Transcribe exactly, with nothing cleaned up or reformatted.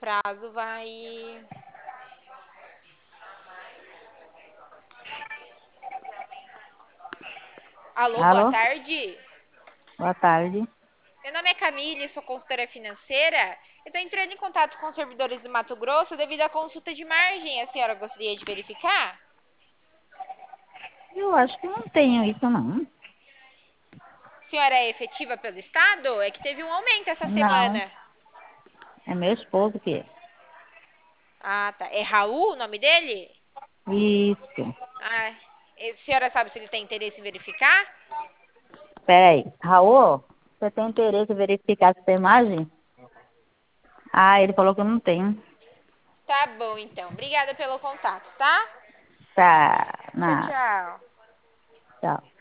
prazo vai. Alô, boa Alô? tarde. Boa tarde. Meu nome é Camille, sou consultora financeira. Eu estou entrando em contato com os servidores do Mato Grosso devido à consulta de margem. A senhora gostaria de verificar? Eu acho que não tenho isso, não. A senhora é efetiva pelo Estado? É que teve um aumento essa Não, semana. é meu esposo que é. Ah, tá. É Raul o nome dele? Isso. Ah, a senhora sabe se ele tem interesse em verificar? Peraí. Raul, você tem interesse em verificar essa imagem? Ah, ele falou que eu não tenho. Tá bom, então. Obrigada pelo contato, tá? Tá, Tchau, na, tchau. tchau.